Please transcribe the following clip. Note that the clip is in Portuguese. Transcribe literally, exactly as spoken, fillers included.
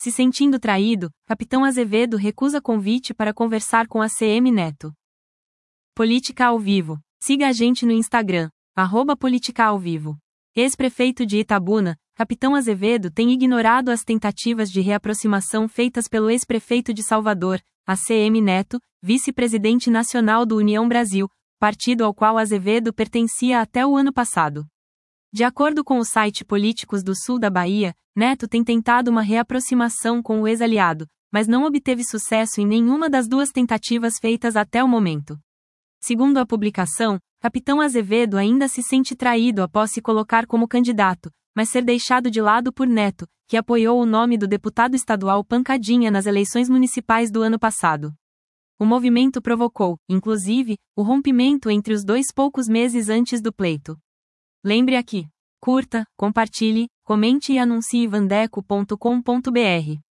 Se sentindo traído, Capitão Azevedo recusa convite para conversar com A C M Neto. Política ao vivo. Siga a gente no Instagram, arroba Política ao vivo. Ex-prefeito de Itabuna, Capitão Azevedo tem ignorado as tentativas de reaproximação feitas pelo ex-prefeito de Salvador, A C M Neto, vice-presidente nacional do União Brasil, partido ao qual Azevedo pertencia até o ano passado. De acordo com o site Políticos do Sul da Bahia, Neto tem tentado uma reaproximação com o ex-aliado, mas não obteve sucesso em nenhuma das duas tentativas feitas até o momento. Segundo a publicação, Capitão Azevedo ainda se sente traído após se colocar como candidato, mas ser deixado de lado por Neto, que apoiou o nome do deputado estadual Pancadinha nas eleições municipais do ano passado. O movimento provocou, inclusive, o rompimento entre os dois poucos meses antes do pleito. Lembre aqui. Curta, compartilhe, comente e anuncie vandeco ponto com ponto br.